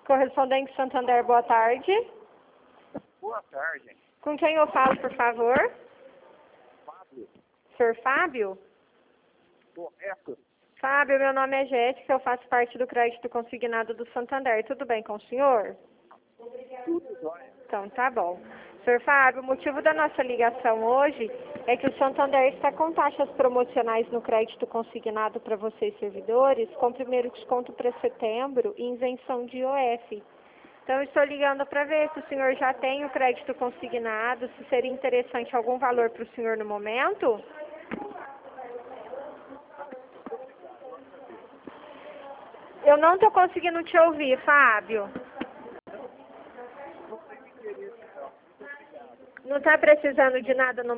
Correspondente Santander, boa tarde. Boa tarde. Com quem eu falo, por favor? Fábio. Senhor Fábio? Correto. Fábio, meu nome é Jéssica, eu faço parte do crédito consignado do Santander. Tudo bem com o senhor? Tudo jóia. Então, tá bom. Senhor Fábio, o motivo da nossa ligação hoje é que o Santander está com taxas promocionais no crédito consignado para vocês servidores, com primeiro desconto para setembro e isenção de IOF. Então, eu estou ligando para ver se o senhor já tem o crédito consignado, se seria interessante algum valor para o senhor no momento. Eu não estou conseguindo te ouvir, Fábio. Não está precisando de nada no